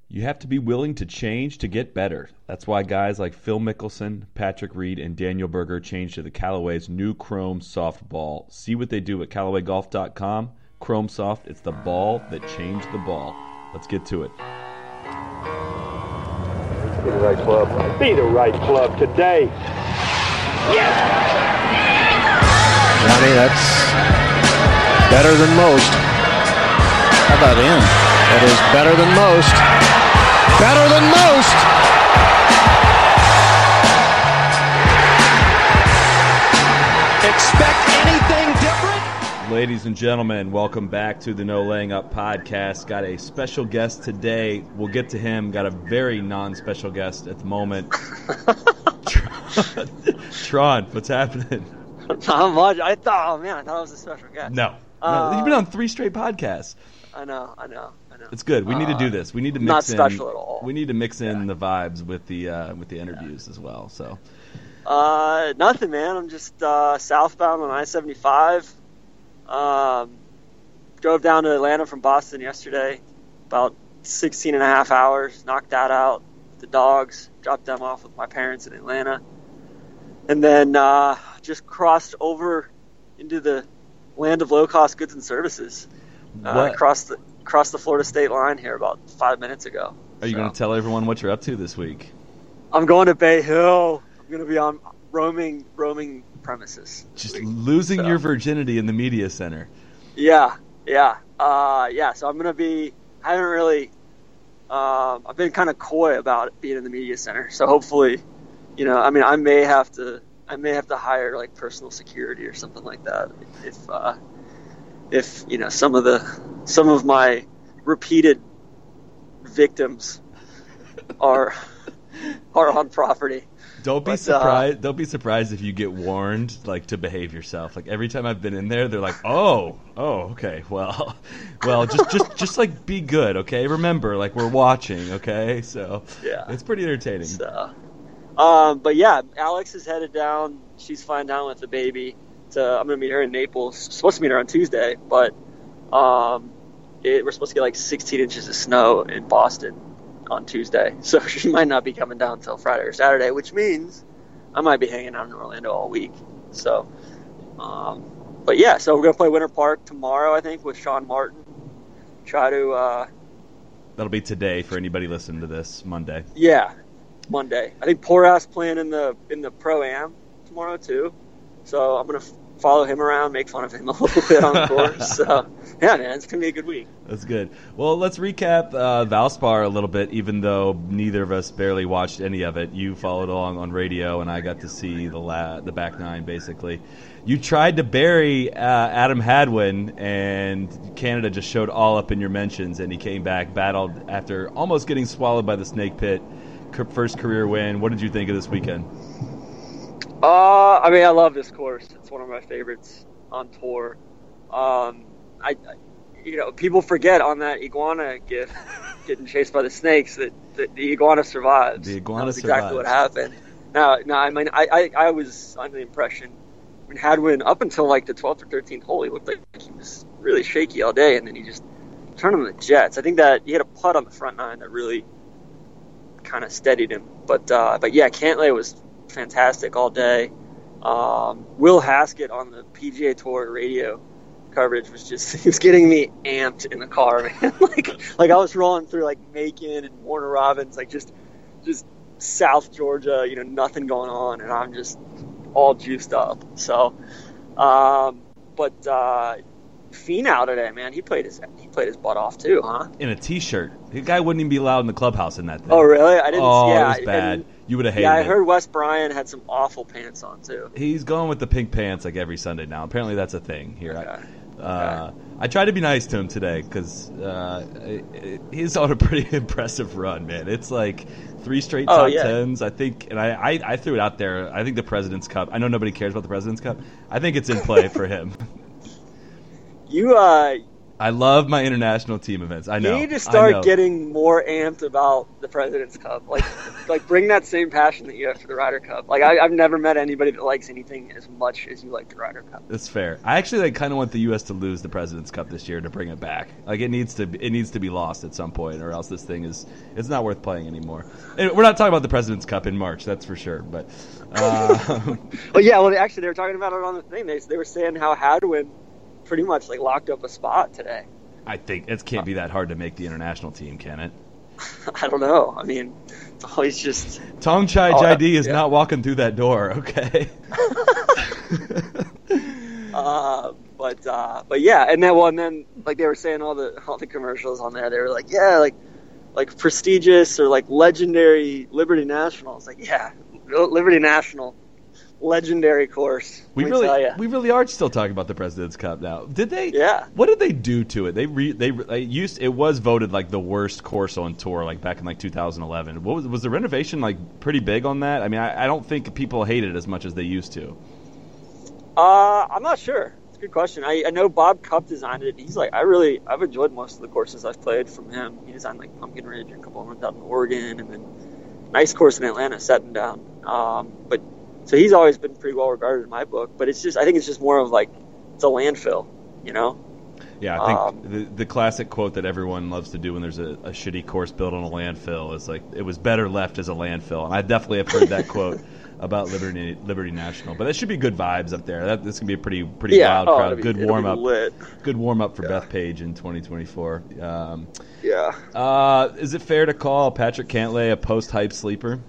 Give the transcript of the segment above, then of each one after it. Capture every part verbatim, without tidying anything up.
You have to be willing to change to get better. That's why guys like Phil Mickelson, Patrick Reed, and Daniel Berger changed to the Callaway's new Chrome Soft Ball. See what they do at Callaway Golf dot com. Chrome Soft, it's the ball that changed the ball. Let's get to it. Be the right club. Be the right club today. Yes! Johnny, that's better than most. How about him? That is better than most. Better than most! Expect anything different? Ladies and gentlemen, welcome back to the No Laying Up podcast. Got a special guest today. We'll get to him. Got a very non-special guest at the moment. Tron, what's happening? Not much. I thought, oh man, I thought it was a special guest. No. Uh, no. You've been on three straight podcasts. I know, I know, I know. It's good. We need to do this. We need to mix not in. Not special at all. We need to mix in yeah. the vibes with the uh, with the interviews yeah. as well. So, uh, nothing, man. I'm just uh, southbound on I seventy-five. Um, drove down to Atlanta from Boston yesterday, about sixteen and a half hours. Knocked that out. The dogs, dropped them off with my parents in Atlanta, and then uh, just crossed over into the land of low-cost goods and services. Uh, across the across the Florida state line here about five minutes ago. Are you so. going to tell everyone what you're up to this week? I'm going to Bay Hill. I'm going to be on roaming roaming premises. Just losing so. your virginity in the media center. Yeah, yeah, uh, yeah. So I'm going to be. I haven't really. Um, I've been kind of coy about it being in the media center. So hopefully, you know, I mean, I may have to. I may have to hire like personal security or something like that if. Uh, If you know some of the some of my repeated victims are are on property. Don't be but, surprised. Uh, don't be surprised if you get warned, like to behave yourself. Like every time I've been in there, they're like, "Oh, oh, okay, well, well, just just just like be good, okay? Remember, like we're watching, okay? So yeah, it's pretty entertaining. So, um, but yeah, Alex is headed down. She's flying down with the baby. To, I'm going to meet her in Naples. Supposed to meet her on Tuesday, but um, it, we're supposed to get like sixteen inches of snow in Boston on Tuesday. So she might not be coming down until Friday or Saturday, which means I might be hanging out in Orlando all week. So, um, but yeah, so we're going to play Winter Park tomorrow, I think, with Sean Martin. Try to. Uh, That'll be today for anybody listening to this, Monday. Yeah, Monday. I think Porass playing in the in the Pro-Am tomorrow too. So I'm going to follow him around, make fun of him a little bit on the course. So, yeah, man, it's going to be a good week. That's good. Well, let's recap uh, Valspar a little bit, even though neither of us barely watched any of it. You followed along on radio, and I got to see the la- the back nine, basically. You tried to bury uh, Adam Hadwin, and Canada just showed all up in your mentions, and he came back, battled after almost getting swallowed by the snake pit. First career win. What did you think of this weekend? Uh, I mean, I love this course. It's one of my favorites on tour. Um, I, I you know, people forget on that iguana gif, getting chased by the snakes, that, that the iguana survives. The iguana That's survives. exactly what happened. Now, now, I mean, I, I, I was under the impression, I mean, Hadwin, up until like the twelfth or thirteenth hole, he looked like he was really shaky all day, and then he just turned on the jets. I think that he had a putt on the front nine that really kind of steadied him. But, uh, but yeah, Cantlay was fantastic all day. Um, Will Haskett on the P G A Tour radio coverage was just, he was getting me amped in the car, man. like, like I was rolling through like Macon and Warner Robins, like just, just South Georgia, you know, nothing going on, and I'm just all juiced up. So, um, but uh, Finau today, man, he played his he played his butt off too, huh? In a t-shirt. The guy wouldn't even be allowed in the clubhouse in that thing. Oh, really? I didn't. Oh, yeah, it was bad. And, you would have hated yeah, I it. heard Wes Bryan had some awful pants on too. He's going with the pink pants like every Sunday now. Apparently that's a thing here. Okay. I, uh, okay. I tried to be nice to him today because uh, he's on a pretty impressive run, man. It's like three straight top oh, yeah. tens, I think. And I, I, I threw it out there. I think the President's Cup. I know nobody cares about the President's Cup. I think it's in play for him. You, uh, I love my international team events. I know. You need to I start know. getting more amped about the President's Cup. Like, like bring that same passion that you have for the Ryder Cup. Like, I, I've never met anybody that likes anything as much as you like the Ryder Cup. That's fair. I actually like kind of want the U S to lose the President's Cup this year to bring it back. Like, it needs to it needs to be lost at some point, or else this thing is it's not worth playing anymore. And we're not talking about the President's Cup in March, that's for sure. But, uh, well, yeah. Well, actually, they were talking about it on the thing. They they were saying how Hadwin pretty much like locked up a spot today. I think it can't be that hard to make the international team, can it? I don't know. I mean, it's always just Tong Chai oh, Jaidi is yeah. not walking through that door, okay? uh, but uh, but yeah, and then well, and then like they were saying all the all the commercials on there, they were like, yeah, like like prestigious or like legendary Liberty National. It's like, yeah, Liberty National. Legendary course. We let me tell really, ya. we really are still talking about the President's Cup now. Did they? Yeah. What did they do to it? They re, they they used it was voted like the worst course on tour, like back in like two thousand eleven. What was was the renovation like pretty big on that? I mean, I, I don't think people hate it as much as they used to. Uh, I'm not sure. It's a good question. I, I know Bob Cupp designed it. He's like, I really, I've enjoyed most of the courses I've played from him. He designed like Pumpkin Ridge and a couple of them out in Oregon, and then nice course in Atlanta, setting down. Um, but so he's always been pretty well regarded in my book. But it's just, I think it's just more of like it's a landfill, you know. Yeah, I think Um, the the classic quote that everyone loves to do when there's a, a shitty course built on a landfill is like, it was better left as a landfill. And I definitely have heard that quote about Liberty Liberty National. But that should be good vibes up there. That, this can be a pretty pretty Yeah, wild oh, crowd. it'll be- Good it'll be warm up. lit. Good warm up for Yeah. Bethpage in twenty twenty-four. Um, Yeah. uh, is it fair to call Patrick Cantlay a post-hype sleeper?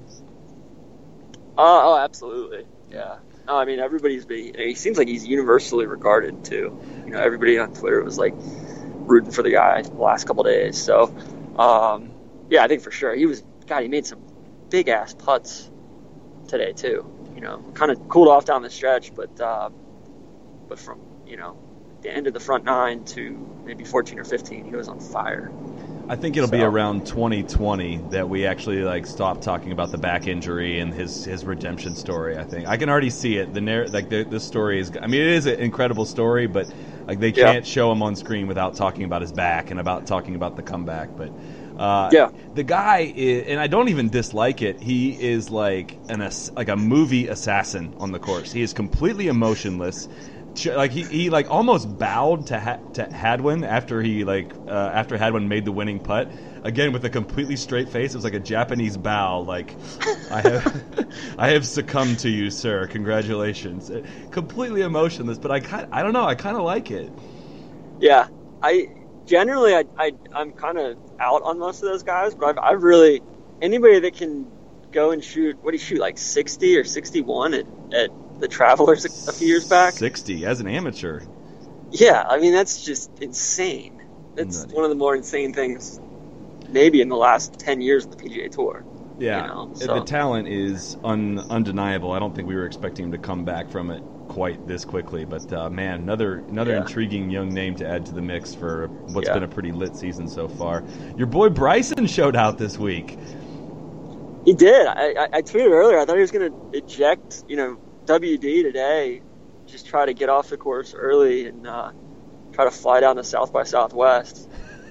Uh, oh, absolutely. Yeah. No, I mean, everybody's been, he seems like he's universally regarded, too. You know, everybody on Twitter was, like, rooting for the guy the last couple of days. So, um, yeah, I think for sure. He was, God, he made some big-ass putts today, too. You know, kind of cooled off down the stretch, but, uh, but from, you know, the end of the front nine to maybe fourteen or fifteen, he was on fire. I think it'll be So- around twenty twenty that we actually like stop talking about the back injury and his, his redemption story. I think I can already see it. The narr- like the, this story is. I mean, it is an incredible story, but like they Yeah. can't show him on screen without talking about his back and about talking about the comeback. But uh, Yeah. the guy is, and I don't even dislike it. He is like an ass- like a movie assassin on the course. He is completely emotionless. Ch- Like he, he like almost bowed to ha- to Hadwin after he like uh, after Hadwin made the winning putt again with a completely straight face. It was like a Japanese bow. Like I have I have succumbed to you, sir. Congratulations. Uh, Completely emotionless, but I kind I don't know. I kind of like it. Yeah, I generally I, I I'm kind of out on most of those guys, but I've I've really anybody that can go and shoot what do you shoot like sixty or sixty-one at, at the Travelers a, a few years back. Sixty as an amateur. Yeah, I mean that's just insane. That's Nutty. one of the more insane things maybe in the last ten years of the P G A Tour. Yeah, You know, And so- the talent is un- undeniable. I don't think we were expecting him to come back from it quite this quickly. But uh, man, another another Yeah. intriguing young name to add to the mix for what's Yeah. been a pretty lit season so far. Your boy Bryson showed out this week. He did. I, I, I tweeted earlier. I thought he was going to eject, you know, W D today, just try to get off the course early and uh, try to fly down to South by Southwest.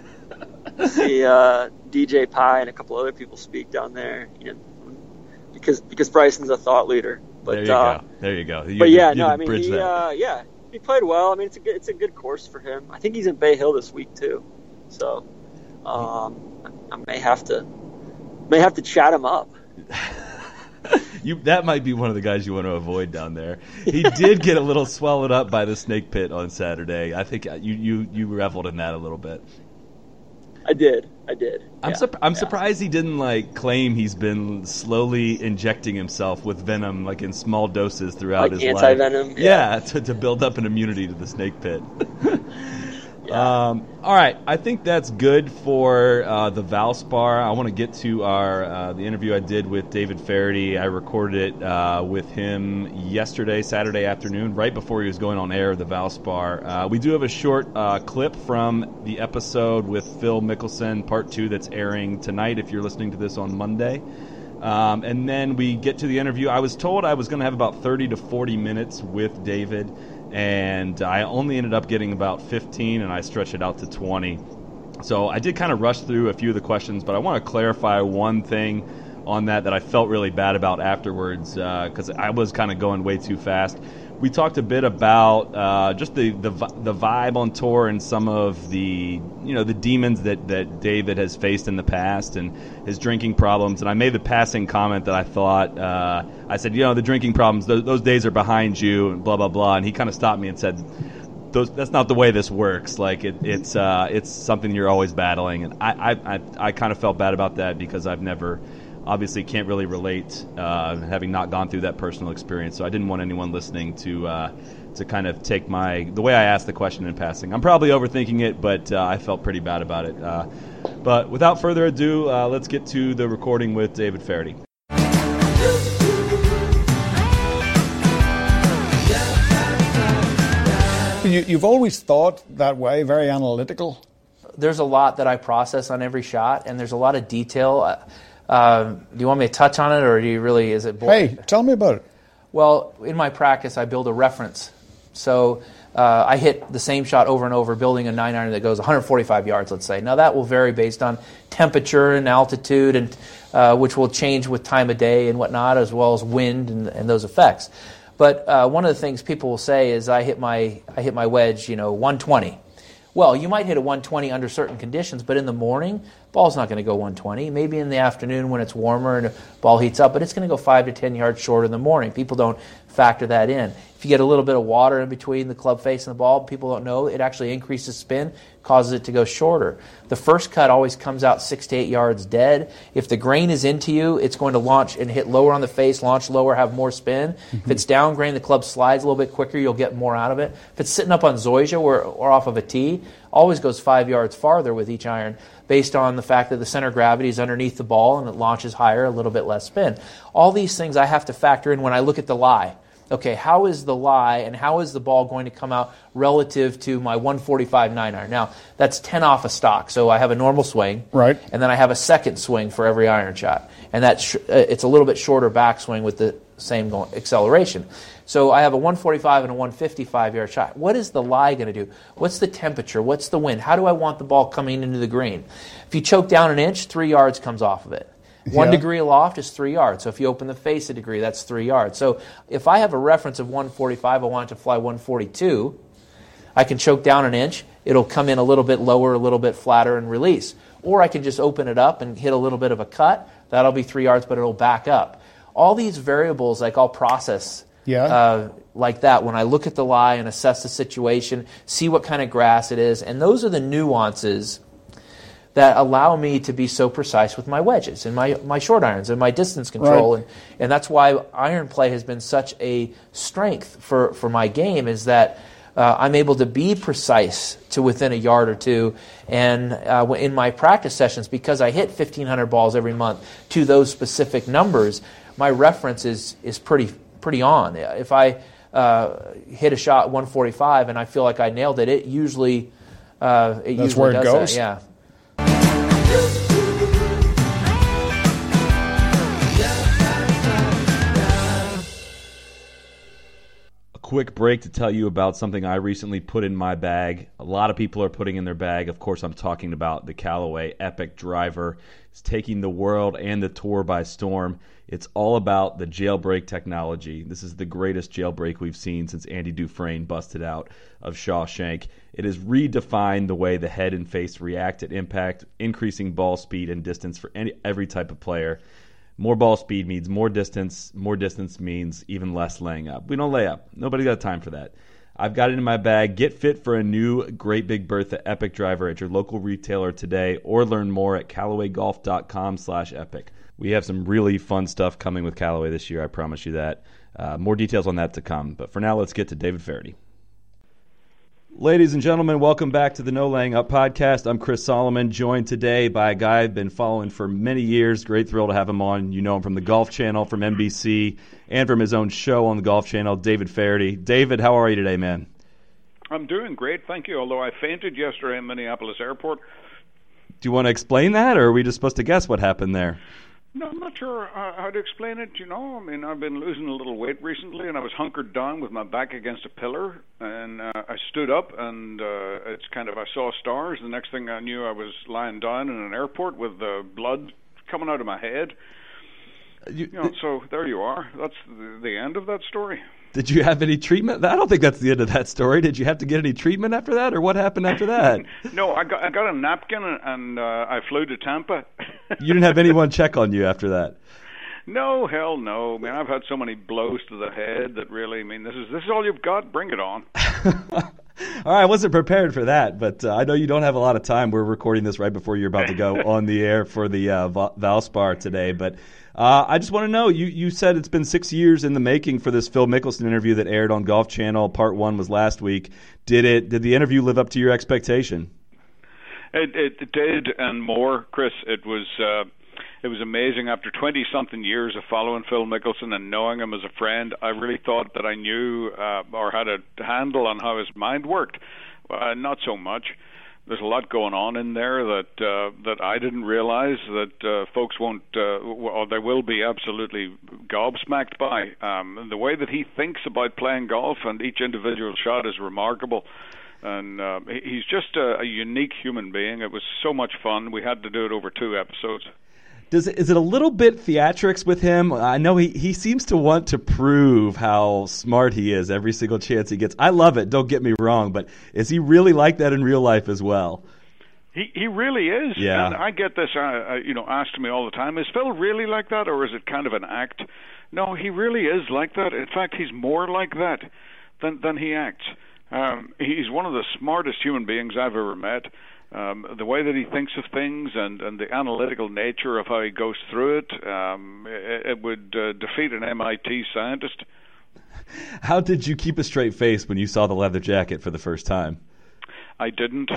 See uh, D J Pye and a couple other people speak down there, you know, because because Bryson's a thought leader. But there you uh, go. There you go. You, but yeah, you no, can I mean, bridge he, that. uh, yeah, he played well. I mean, it's a good, it's a good course for him. I think he's in Bay Hill this week too, so um, I, I may have to may have to chat him up. You that might be one of the guys you want to avoid down there. He did get a little swallowed up by the snake pit on Saturday. I think you you you reveled in that a little bit. I did. I did. I'm yeah. surp- I'm yeah. surprised he didn't like claim he's been slowly injecting himself with venom, like in small doses throughout Like his life. anti-venom? Yeah, Yeah. to, to build up an immunity to the snake pit. Yeah. Um, all right, I think that's good for uh, the Valspar. I want to get to our uh, the interview I did with David Feherty. I recorded it uh, with him yesterday, Saturday afternoon, right before he was going on air of the Valspar. Uh, we do have a short uh, clip from the episode with Phil Mickelson, part two, that's airing tonight if you're listening to this on Monday. Um, and then we get to the interview. I was told I was going to have about thirty to forty minutes with David, and I only ended up getting about fifteen, and I stretched it out to twenty. So I did kind of rush through a few of the questions, but I want to clarify one thing on that that I felt really bad about afterwards, because uh, I was kind of going way too fast. We talked a bit about uh, just the, the the vibe on tour and some of the you know the demons that, that David has faced in the past and his drinking problems. And I made the passing comment that I thought uh, I said, you know, the drinking problems, those, those days are behind you, and blah blah blah. And he kind of stopped me and said, Those, that's not the way this works. Like it, it's uh, it's something you're always battling. And I I, I, I kind of felt bad about that because I've never. Obviously can't really relate, uh, having not gone through that personal experience. So I didn't want anyone listening to uh, to kind of take my the way I asked the question in passing. I'm probably overthinking it, but uh, I felt pretty bad about it. Uh, but without further ado, uh, let's get to the recording with David Feherty. You, you've always thought that way, very analytical. There's a lot that I process on every shot, and there's a lot of detail. Uh, Uh, do you want me to touch on it, or do you really, is it boring? Hey, tell me about it. Well, in my practice, I build a reference. So uh, I hit the same shot over and over, building a nine iron that goes one hundred forty-five yards, let's say. Now, that will vary based on temperature and altitude, and uh, which will change with time of day and whatnot, as well as wind and, and those effects. But uh, one of the things people will say is I hit my I hit my wedge, you know, one twenty. Well, you might hit a one twenty under certain conditions, but in the morning, ball's not going to go one twenty. Maybe in the afternoon when it's warmer and the ball heats up, but it's going to go five to ten yards shorter in the morning. People don't factor that in. If you get a little bit of water in between the club face and the ball, people don't know, it actually increases spin, causes it to go shorter. The first cut always comes out six to eight yards dead. If the grain is into you, it's going to launch and hit lower on the face, launch lower, have more spin. Mm-hmm. If it's down grain, the club slides a little bit quicker, you'll get more out of it. If it's sitting up on zoysia or, or off of a tee, always goes five yards farther with each iron, based on the fact that the center of gravity is underneath the ball and it launches higher, a little bit less spin. All these things I have to factor in when I look at the lie. Okay, how is the lie and how is the ball going to come out relative to my one forty-five nine iron? Now, that's ten off a stock, so I have a normal swing. Right. And then I have a second swing for every iron shot. And that's sh- it's a little bit shorter backswing with the same going- acceleration. So I have a one forty-five and a one fifty-five yard shot. What is the lie going to do? What's the temperature? What's the wind? How do I want the ball coming into the green? If you choke down an inch, three yards comes off of it. One yeah. degree aloft is three yards. So if you open the face a degree, that's three yards. So if I have a reference of one forty-five, I want it to fly one forty-two, I can choke down an inch. It'll come in a little bit lower, a little bit flatter, and release. Or I can just open it up and hit a little bit of a cut. That'll be three yards, but it'll back up. All these variables, like I'll process yeah. uh, like that when I look at the lie and assess the situation, see what kind of grass it is. And those are the nuances that allow me to be so precise with my wedges and my, my short irons and my distance control. Right. And, and that's why iron play has been such a strength for, for my game, is that uh, I'm able to be precise to within a yard or two. And uh, in my practice sessions, because I hit fifteen hundred balls every month to those specific numbers, my reference is, is pretty pretty on. If I uh, hit a shot one forty-five and I feel like I nailed it, it usually uh, it That's usually where it does goes? that. Yeah. Quick break to tell you about something I recently put in my bag. A lot of people are putting in their bag. Of course, I'm talking about the Callaway Epic Driver. It's taking the world and the tour by storm. It's all about the jailbreak technology. This is the greatest jailbreak we've seen since Andy Dufresne busted out of Shawshank. It has redefined the way the head and face react at impact, increasing ball speed and distance for any every type of player. More ball speed means more distance. More distance means even less laying up. We don't lay up. Nobody got time for that. I've got it in my bag. Get fit for a new Great Big Bertha Epic Driver at your local retailer today, or learn more at Callaway Golf dot com slash epic. We have some really fun stuff coming with Callaway this year, I promise you that. Uh, more details on that to come. But for now, let's get to David Feherty. Ladies and gentlemen, welcome back to the No Laying Up podcast. I'm Chris Solomon, joined today by a guy I've been following for many years. Great thrill to have him on. You know him from the Golf Channel, from N B C, and from his own show on the Golf Channel, David Feherty. David, how are you today, man? I'm doing great, thank you, although I fainted yesterday in Minneapolis Airport. Do you want to explain that, or are we just supposed to guess what happened there? No, I'm not sure uh, how to explain it. You know, I mean, I've been losing a little weight recently, and I was hunkered down with my back against a pillar, and uh, I stood up, and uh, it's kind of I saw stars. The next thing I knew, I was lying down in an airport with the blood coming out of my head. You, you know, so there you are. That's the, the end of that story. Did you have any treatment? I don't think that's the end of that story. Did you have to get any treatment after that, or what happened after that? No, I got I got a napkin and uh, I flew to Tampa. You didn't have anyone check on you after that? No, hell no. I mean, I've had so many blows to the head that really, I mean, this is this is all you've got. Bring it on. All right, I wasn't prepared for that, but uh, I know you don't have a lot of time. We're recording this right before you're about to go on the air for the uh, Valspar today, but uh, I just want to know, you, you said it's been six years in the making for this Phil Mickelson interview that aired on Golf Channel. Part one was last week. Did it? Did the interview live up to your expectation? It, it did, and more, Chris. It was uh, it was amazing. After twenty-something years of following Phil Mickelson and knowing him as a friend, I really thought that I knew uh, or had a handle on how his mind worked. Uh, not so much. There's a lot going on in there that uh, that I didn't realize that uh, folks won't, uh, or they will be absolutely gobsmacked by. Um, the way that he thinks about playing golf and each individual shot is remarkable. And uh, he's just a, a unique human being. It was so much fun. We had to do it over two episodes. Does it, is it a little bit theatrics with him? I know he, he seems to want to prove how smart he is every single chance he gets. I love it, don't get me wrong, but is he really like that in real life as well? He he really is. Yeah. And I get this, uh, you know, asked to me all the time, is Phil really like that, or is it kind of an act? No, he really is like that. In fact, he's more like that than, than he acts. Um, he's one of the smartest human beings I've ever met. Um, the way that he thinks of things and, and the analytical nature of how he goes through it, um, it, it would uh, defeat an M I T scientist. How did you keep a straight face when you saw the leather jacket for the first time? I didn't.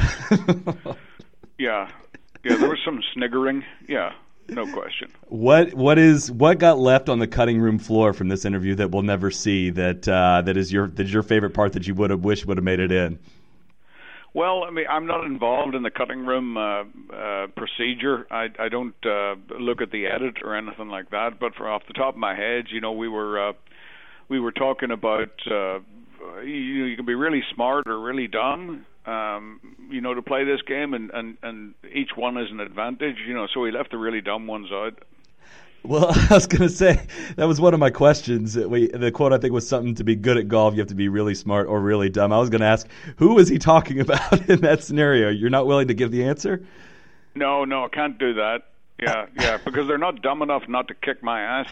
yeah. Yeah, there was some sniggering. Yeah, no question. What what is what got left on the cutting room floor from this interview that we'll never see, that uh, that is your that is your favorite part that you would have wished would have made it in? Well, I mean, I'm not involved in the cutting room uh, uh, procedure. I, I don't uh, look at the edit or anything like that. But for off the top of my head, you know, we were uh, we were talking about uh, you, you can be really smart or really dumb, um, you know, to play this game, and, and, and each one is an advantage. You know, so we left the really dumb ones out. Well, I was going to say, that was one of my questions. We, the quote, I think, was something to be good at golf, you have to be really smart or really dumb. I was going to ask, who was he talking about in that scenario? You're not willing to give the answer? No, no, I can't do that. Yeah, yeah, because they're not dumb enough not to kick my ass.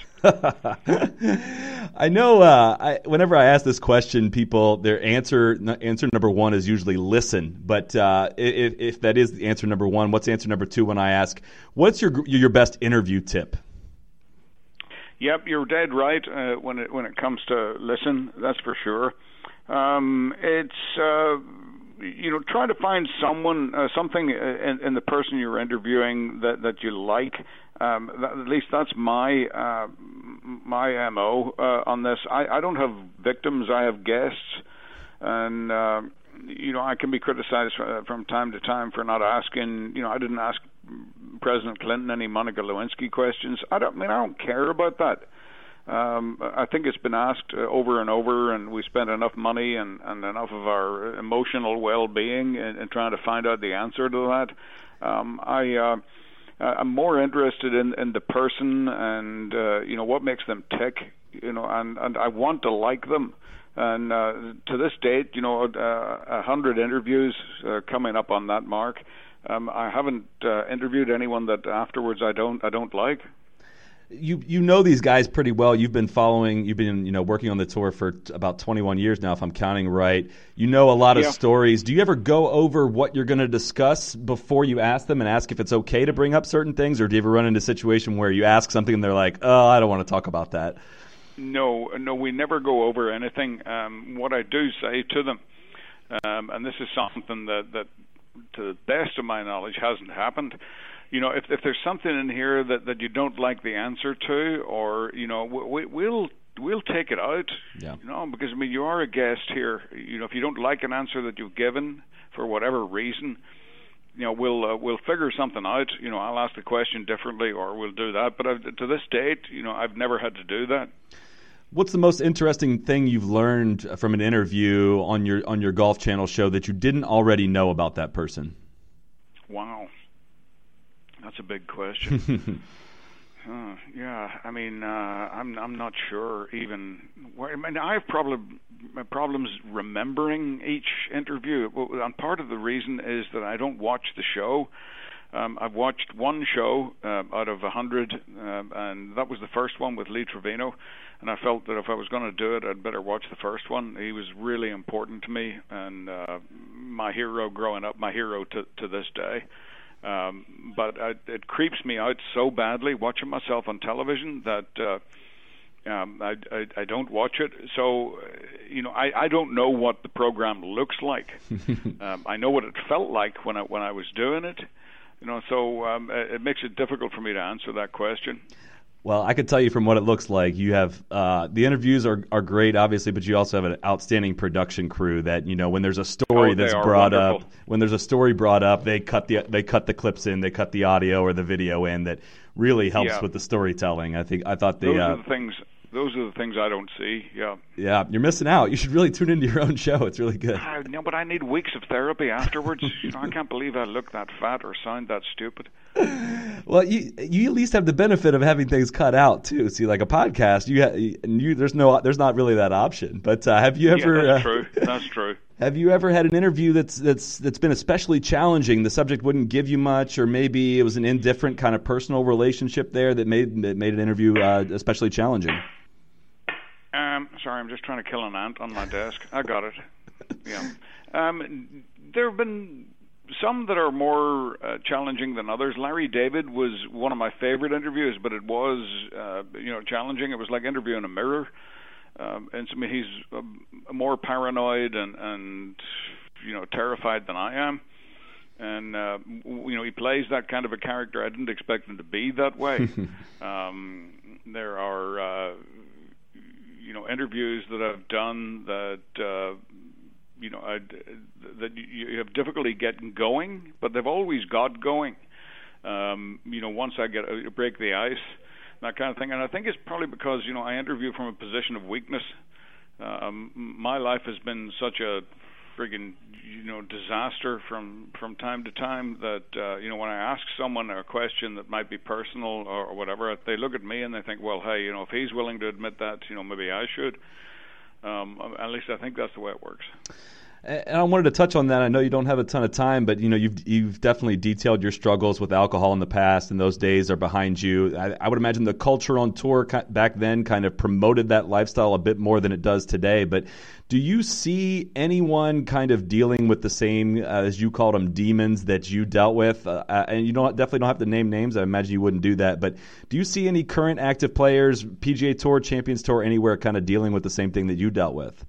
I know uh, I, whenever I ask this question, people, their answer answer number one is usually listen. But uh, if, if that is the answer number one, what's answer number two when I ask, what's your your best interview tip? Yep, you're dead right uh, when it when it comes to listen. That's for sure. Um, it's uh, you know try to find someone uh, something in, in the person you're interviewing that, that you like. Um, that, at least that's my uh, my M O uh, on this. I, I don't have victims. I have guests, and uh, you know I can be criticized from time to time for not asking. You know I didn't ask President Clinton any Monica Lewinsky questions. I don't I mean I don't care about that. Um, I think it's been asked uh, over and over, and we spent enough money and, and enough of our emotional well-being in, in trying to find out the answer to that. Um, I uh, I'm more interested in, in the person and uh, you know what makes them tick. You know, and, and I want to like them. And uh, to this date, you know, a uh, hundred interviews uh, coming up on that mark. Um, I haven't uh, interviewed anyone that afterwards I don't I don't like. You you know these guys pretty well. You've been following. You've been you know working on the tour for t- about twenty-one years now, if I'm counting right. You know a lot of yeah. stories. Do you ever go over what you're going to discuss before you ask them and ask if it's okay to bring up certain things, or do you ever run into a situation where you ask something and they're like, "Oh, I don't want to talk about that"? No, no, we never go over anything. Um, what I do say to them, um, and this is something that that. to the best of my knowledge, hasn't happened. You know, if if there's something in here that, that you don't like the answer to, or you know, we, we'll we'll take it out. Yeah. You know, because I mean, you are a guest here. You know, if you don't like an answer that you've given for whatever reason, you know, we'll uh, we'll figure something out. You know, I'll ask the question differently, or we'll do that. But I've, to this date, you know, I've never had to do that. What's the most interesting thing you've learned from an interview on your on your Golf Channel show that you didn't already know about that person? Wow, that's a big question. uh, yeah, I mean, uh, I'm I'm not sure even. Where, I mean, I have problem problems remembering each interview. Well, and part of the reason is that I don't watch the show. Um, I've watched one show uh, out of a hundred, uh, and that was the first one with Lee Trevino. And I felt that if I was going to do it, I'd better watch the first one. He was really important to me, and uh, my hero growing up, my hero to, to this day. Um, but I, it creeps me out so badly watching myself on television that uh, um, I, I, I don't watch it. So, you know, I, I don't know what the program looks like. um, I know what it felt like when I when I was doing it. You know, so um, it makes it difficult for me to answer that question. Well, I could tell you from what it looks like, you have uh, the interviews are, are great, obviously, but you also have an outstanding production crew that, you know, when there's a story oh, that's brought wonderful. up, when there's a story brought up, they cut the they cut the clips in, they cut the audio or the video in that really helps yeah. with the storytelling. I think I thought they those uh, are the things. Those are the things I don't see. Yeah. Yeah, you're missing out. You should really tune into your own show. It's really good. I, no, but I need weeks of therapy afterwards. You know, I can't believe I look that fat or sound that stupid. Well, you you at least have the benefit of having things cut out too. See, like a podcast, you ha- you there's no there's not really that option. But uh, have you ever? Yeah, that's uh, true. That's true. Have you ever had an interview that's that's that's been especially challenging? The subject wouldn't give you much, or maybe it was an indifferent kind of personal relationship there that made that made an interview uh, especially challenging. Um, sorry, I'm just trying to kill an ant on my desk. I got it. Yeah. Um, there have been some that are more uh, challenging than others. Larry David was one of my favorite interviews, but it was, uh, you know, challenging. It was like interviewing a mirror. Um, and so, I mean, he's uh, more paranoid and, and, you know, terrified than I am. And, uh, you know, he plays that kind of a character. I didn't expect him to be that way. um, there are... Uh, you know, interviews that I've done that, uh, you know, I'd, that you have difficulty getting going, but they've always got going. Um, you know, once I get uh, break the ice, that kind of thing. And I think it's probably because, you know, I interview from a position of weakness. Um, my life has been such a friggin', you know, disaster from from time to time that uh, you know, when I ask someone a question that might be personal or, or whatever, they look at me and they think, well, hey, you know, if he's willing to admit that, you know, maybe I should. Um, at least I think that's the way it works. And I wanted to touch on that. I know you don't have a ton of time, but you know you've you've definitely detailed your struggles with alcohol in the past, and those days are behind you. I, I would imagine the culture on tour back then kind of promoted that lifestyle a bit more than it does today. But do you see anyone kind of dealing with the same, uh, as you called them, demons that you dealt with? Uh, and you don't definitely don't have to name names. I imagine you wouldn't do that. But do you see any current active players, P G A Tour, Champions Tour, anywhere, kind of dealing with the same thing that you dealt with?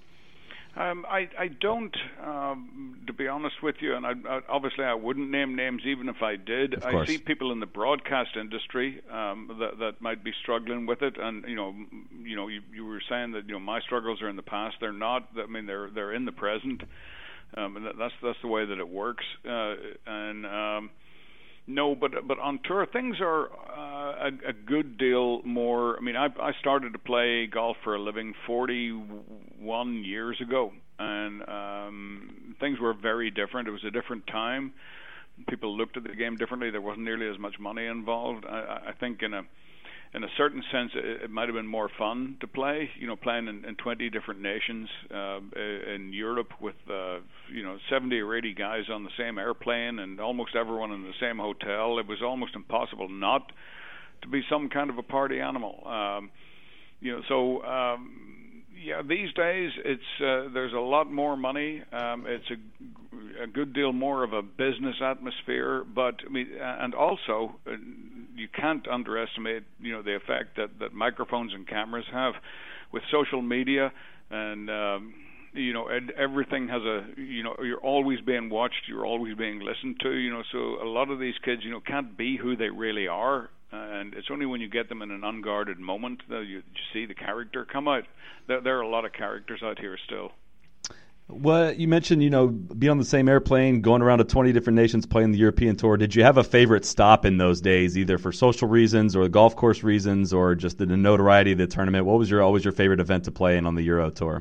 Um, I, I don't, um, to be honest with you, and I, I, obviously I wouldn't name names even if I did. I see people in the broadcast industry um, that, that might be struggling with it, and you know, you know, you, you were saying that you know my struggles are in the past. They're not. I mean, they're they're in the present, um, and that, that's that's the way that it works. Uh, and um, no, but but on tour things are uh, a, a good deal more. I mean, I, I started to play golf for a living forty-one years ago, and um, things were very different. It was a different time. People looked at the game differently. There wasn't nearly as much money involved. I, I think in a in a certain sense, it, it might have been more fun to play. You know, playing in, in twenty different nations uh, in Europe with uh, you know seventy or eighty guys on the same airplane and almost everyone in the same hotel. It was almost impossible not to be some kind of a party animal. Um, you know, so. Um, Yeah, these days it's uh, there's a lot more money. Um, it's a, a good deal more of a business atmosphere, but I mean, and also uh, you can't underestimate you know the effect that, that microphones and cameras have with social media, and um, you know and everything has a you know you're always being watched, you're always being listened to. You know, so a lot of these kids you know can't be who they really are. And it's only when you get them in an unguarded moment that you see the character come out. There, there are a lot of characters out here still. Well, you mentioned, you know, being on the same airplane, going around to twenty different nations, playing the European Tour. Did you have a favorite stop in those days, either for social reasons or the golf course reasons or just the notoriety of the tournament? What was your always your favorite event to play in on the Euro Tour?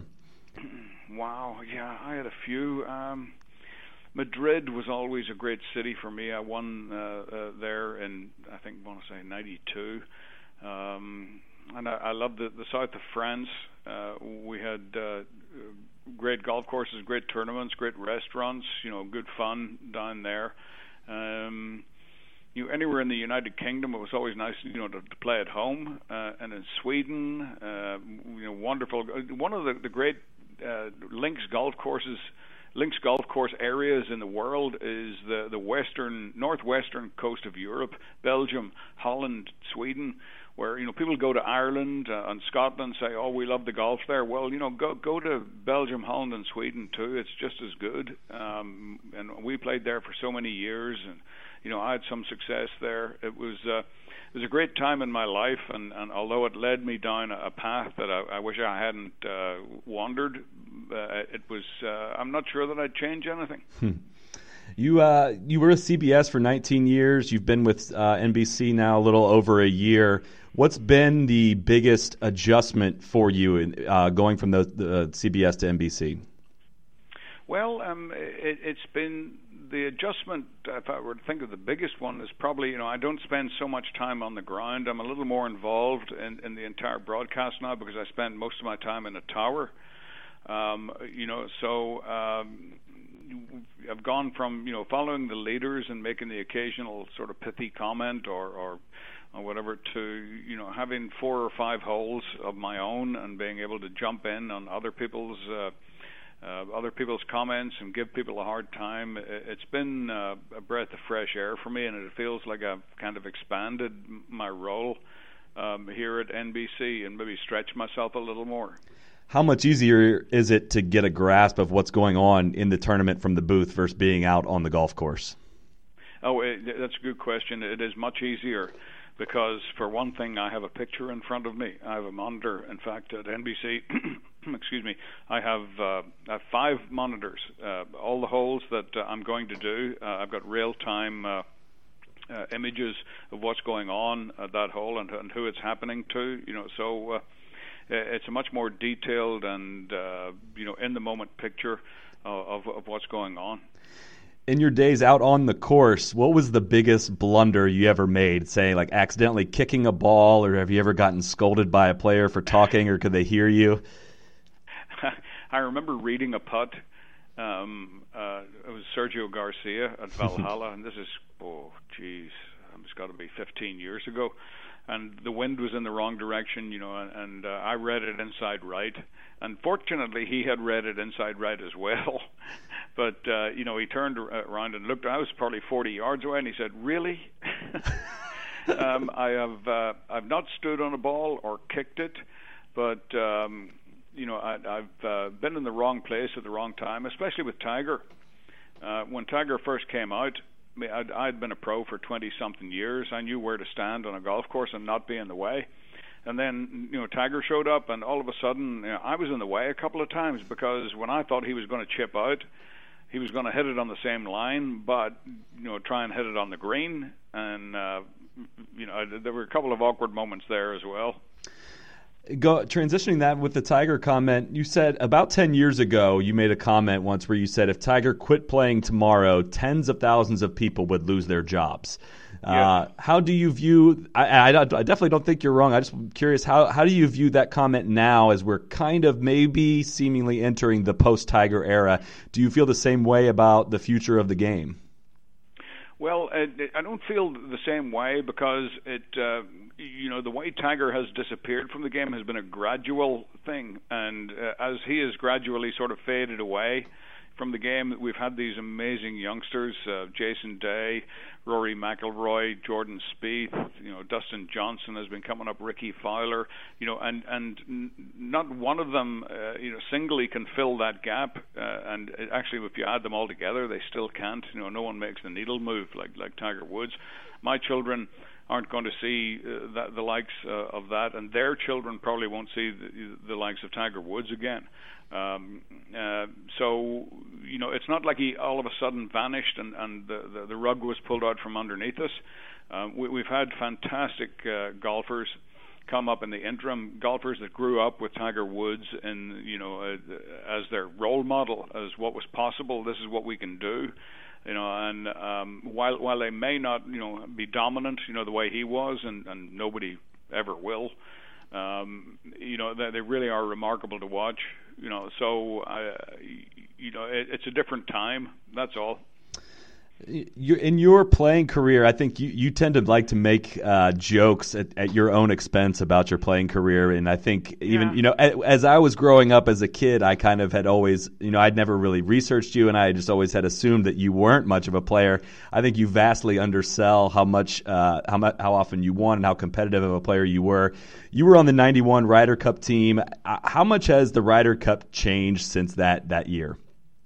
Wow, yeah, I had a few. Um, Madrid was always a great city for me. I won uh, uh, there in, I think, I want to say ninety-two. Um, and I, I loved the, the south of France. Uh, we had uh, great golf courses, great tournaments, great restaurants, you know, good fun down there. Um, you know, anywhere in the United Kingdom, it was always nice, you know, to, to play at home. Uh, and in Sweden, uh, you know, wonderful. One of the, the great uh, links golf courses, links golf course areas in the world is the the western, northwestern coast of Europe, Belgium, Holland, Sweden, where, you know, people go to Ireland uh, and Scotland and say, oh, we love the golf there. Well, you know, go go to Belgium, Holland, and Sweden too. It's just as good. Um, and we played there for so many years, and, you know, I had some success there. It was uh, it was a great time in my life, and, and although it led me down a path that I, I wish I hadn't uh, wandered, uh, it was uh, I'm not sure that I'd change anything. Hmm. You uh, you were with C B S for nineteen years. You've been with uh, N B C now a little over a year. What's been the biggest adjustment for you in, uh, going from the, the C B S to N B C? Well, um, it, it's been the adjustment. If I were to think of the biggest one, is probably, you know, I don't spend so much time on the ground. I'm a little more involved in, in the entire broadcast now because I spend most of my time in a tower. Um, you know, so. Um, I've gone from, you know, following the leaders and making the occasional sort of pithy comment or, or, or whatever to, you know, having four or five holes of my own and being able to jump in on other people's uh, uh, other people's comments and give people a hard time. It's been uh, a breath of fresh air for me, and it feels like I've kind of expanded my role um, here at N B C and maybe stretched myself a little more. How much easier is it to get a grasp of what's going on in the tournament from the booth versus being out on the golf course? Oh, it, that's a good question. It is much easier because, for one thing, I have a picture in front of me. I have a monitor. In fact, at N B C, excuse me, I have, uh, I have five monitors. Uh, all the holes that uh, I'm going to do, uh, I've got real-time uh, uh, images of what's going on at that hole and, and who it's happening to. You know, so. Uh, It's a much more detailed and uh, you know, in the moment picture of, of what's going on. In your days out on the course, what was the biggest blunder you ever made? Say, like accidentally kicking a ball, or have you ever gotten scolded by a player for talking, or could they hear you? I remember reading a putt. Um, uh, it was Sergio Garcia at Valhalla, and this is oh, geez, it's got to be fifteen years ago. And the wind was in the wrong direction, you know, and, and uh, I read it inside right. Unfortunately, he had read it inside right as well. But, uh, you know, he turned around and looked. I was probably forty yards away, and he said, really? um, I have uh, I've not stood on a ball or kicked it, but, um, you know, I, I've uh, been in the wrong place at the wrong time, especially with Tiger. Uh, when Tiger first came out, I'd, I'd been a pro for twenty-something years. I knew where to stand on a golf course and not be in the way. And then, you know, Tiger showed up, and all of a sudden, you know, I was in the way a couple of times because when I thought he was going to chip out, he was going to hit it on the same line, but, you know, try and hit it on the green. And, uh, you know, there were a couple of awkward moments there as well. Go, transitioning that with the Tiger comment, you said about ten years ago, you made a comment once where you said if Tiger quit playing tomorrow, tens of thousands of people would lose their jobs. Yeah. Uh, how do you view, I, I, I definitely don't think you're wrong. I just am curious, how, how do you view that comment now as we're kind of maybe seemingly entering the post-Tiger era? Do you feel the same way about the future of the game? Well, I don't feel the same way because it, uh, you know, the way Tiger has disappeared from the game has been a gradual thing, and uh, as he has gradually sort of faded away from the game, we've had these amazing youngsters: uh, Jason Day, Rory McIlroy, Jordan Spieth. You know, Dustin Johnson has been coming up, Ricky Fowler. You know, and and not one of them, uh, you know, singly can fill that gap. Uh, and it, actually, if you add them all together, they still can't. You know, no one makes the needle move like like Tiger Woods. My children aren't going to see uh, that, the likes uh, of that, and their children probably won't see the, the likes of Tiger Woods again. Um, uh, so, you know, it's not like he all of a sudden vanished and, and the, the, the rug was pulled out from underneath us. Uh, we, we've had fantastic uh, golfers come up in the interim, golfers that grew up with Tiger Woods and, you know, uh, as their role model, as what was possible. This is what we can do. You know, and um, while while they may not, you know, be dominant, you know, the way he was, and, and nobody ever will, um, you know, they, they really are remarkable to watch. You know, so uh, you know, it, it's a different time. That's all. You, in your playing career, I think you, you tend to like to make uh, jokes at, at your own expense about your playing career. And I think even, yeah. you know, as I was growing up as a kid, I kind of had always, you know, I'd never really researched you, and I just always had assumed that you weren't much of a player. I think you vastly undersell how much, uh, how much, how often you won and how competitive of a player you were. You were on the ninety-one Ryder Cup team. How much has the Ryder Cup changed since that, that year?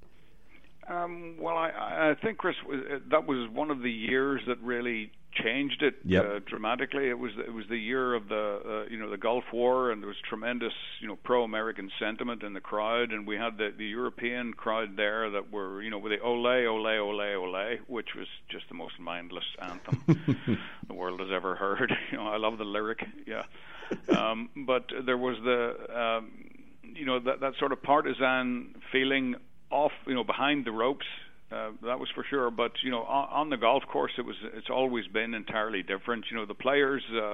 Um, well, I, I think, Chris, that was one of the years that really changed it yep. uh, dramatically. It was it was the year of the uh, you know the Gulf War, and there was tremendous you know pro-American sentiment in the crowd, and we had the, the European crowd there that were you know with the ole ole ole ole, which was just the most mindless anthem the world has ever heard. You know, I love the lyric, yeah. Um, but there was the um, you know that that sort of partisan feeling off, you know, behind the ropes, uh, that was for sure. But you know, on, on the golf course, it was. It's always been entirely different. You know, the players, uh,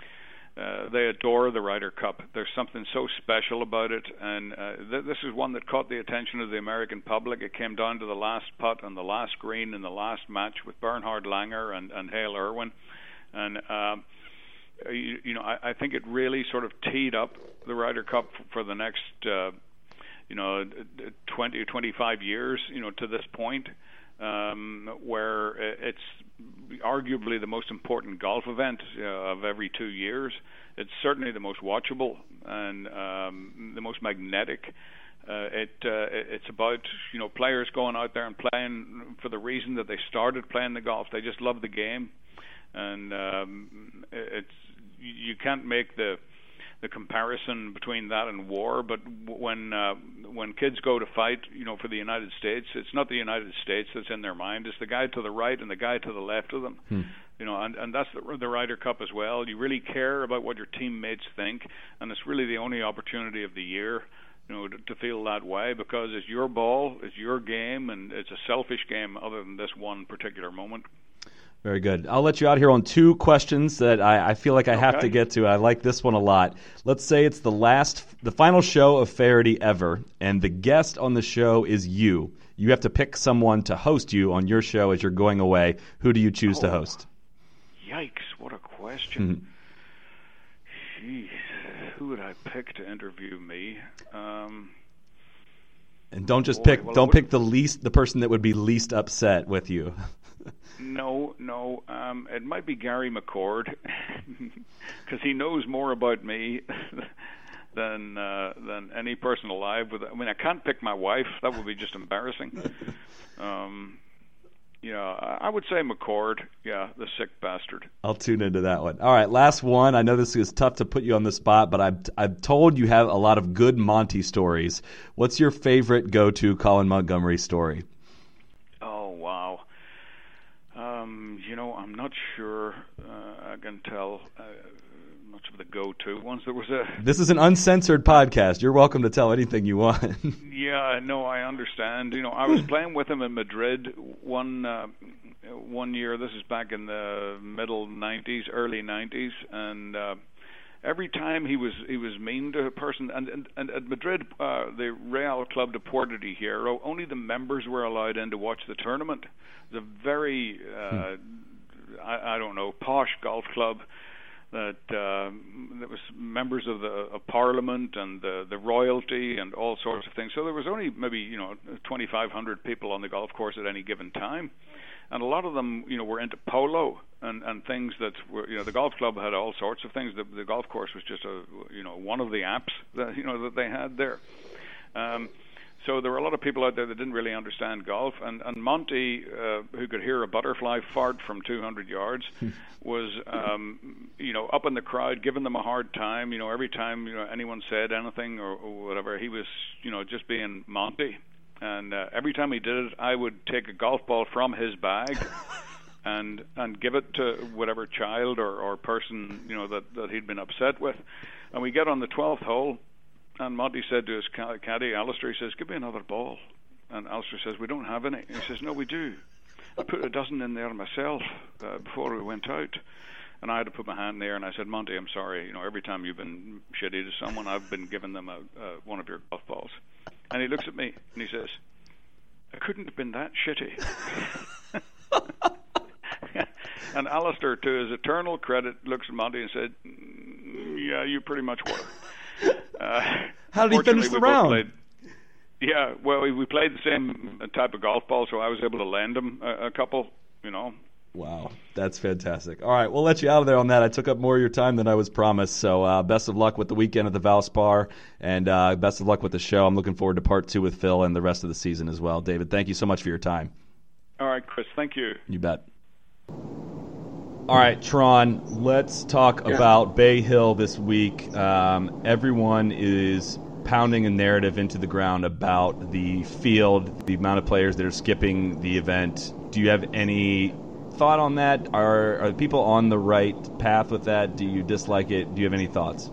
uh, they adore the Ryder Cup. There's something so special about it, and uh, th- this is one that caught the attention of the American public. It came down to the last putt on the last green in the last match with Bernhard Langer and, and Hale Irwin, and. Um, you, you know, I, I think it really sort of teed up the Ryder Cup for, for the next. Uh, you know, twenty or twenty-five years, you know, to this point, um, where it's arguably the most important golf event uh, of every two years. It's certainly the most watchable and um, the most magnetic. Uh, it uh, it's about, you know, players going out there and playing for the reason that they started playing the golf. They just love the game, and um, it's you can't make the the comparison between that and war, but when uh, when kids go to fight, you know, for the United States, it's not the United States that's in their mind. It's the guy to the right and the guy to the left of them. Hmm. You know, and, and that's the, the Ryder Cup as well. You really care about what your teammates think, and it's really the only opportunity of the year, you know, to, to feel that way, because it's your ball, it's your game, and it's a selfish game other than this one particular moment. Very good. I'll let you out here on two questions that I, I feel like I have okay. to get to. I like this one a lot. Let's say it's the last, the final show of Faraday ever, and the guest on the show is you. You have to pick someone to host you on your show as you're going away. Who do you choose oh, to host? Yikes! What a question. Mm-hmm. Jeez, who would I pick to interview me? Um, and don't just boy, pick. well, don't would, pick the least, the person that would be least upset with you. No, no. Um, it might be Gary McCord, because he knows more about me than uh, than any person alive. With, I mean, I can't pick my wife. That would be just embarrassing. Um, yeah, I would say McCord. Yeah, the sick bastard. I'll tune into that one. All right, last one. I know this is tough to put you on the spot, but I've I've told you have a lot of good Monty stories. What's your favorite go-to Colin Montgomery story? Oh wow. Um, you know, I'm not sure uh, I can tell uh, much of the go-to ones. There was a. This is an uncensored podcast. You're welcome to tell anything you want. Yeah, no, I understand. You know, I was playing with him in Madrid one uh, one year. This is back in the middle nineties, early nineties, and uh, every time he was he was mean to a person. And and, and at Madrid, uh, the Real Club Deportes de Hierro, only the members were allowed in to watch the tournament. It was a very, uh, hmm. I, I don't know, posh golf club that uh, that was members of the of Parliament and the the royalty and all sorts of things. So there was only maybe you know twenty-five hundred people on the golf course at any given time. And a lot of them, you know, were into polo and, and things that were, you know, the golf club had all sorts of things. The, the golf course was just a, you know, one of the apps that, you know, that they had there. Um, So there were a lot of people out there that didn't really understand golf, and and Monty, uh, who could hear a butterfly fart from two hundred yards, was um, you know up in the crowd, giving them a hard time. You know, every time you know anyone said anything or, or whatever, he was you know just being Monty. And uh, every time he did it, I would take a golf ball from his bag and and give it to whatever child or, or person you know that that he'd been upset with. And we get on the twelfth hole. And Monty said to his caddy, Alistair, he says, give me another ball. And Alistair says, we don't have any. He says, no, we do. I put a dozen in there myself uh, before we went out. And I had to put my hand there, and I said, Monty, I'm sorry. You know, every time you've been shitty to someone, I've been giving them a, uh, one of your golf balls. And he looks at me, and he says, I couldn't have been that shitty. And Alistair, to his eternal credit, looks at Monty and said, yeah, you pretty much were. Uh, How did he finish the round? Played, yeah, well, we, we played the same type of golf ball, so I was able to lend him a, a couple, you know. Wow, that's fantastic. All right, we'll let you out of there on that. I took up more of your time than I was promised, so uh, best of luck with the weekend at the Valspar, and uh, best of luck with the show. I'm looking forward to part two with Phil and the rest of the season as well. David, thank you so much for your time. All right, Chris, thank you. You bet. All right, Tron, let's talk yeah. about Bay Hill this week. Um, everyone is pounding a narrative into the ground about the field, the amount of players that are skipping the event. Do you have any thought on that? Are, are people on the right path with that? Do you dislike it? Do you have any thoughts?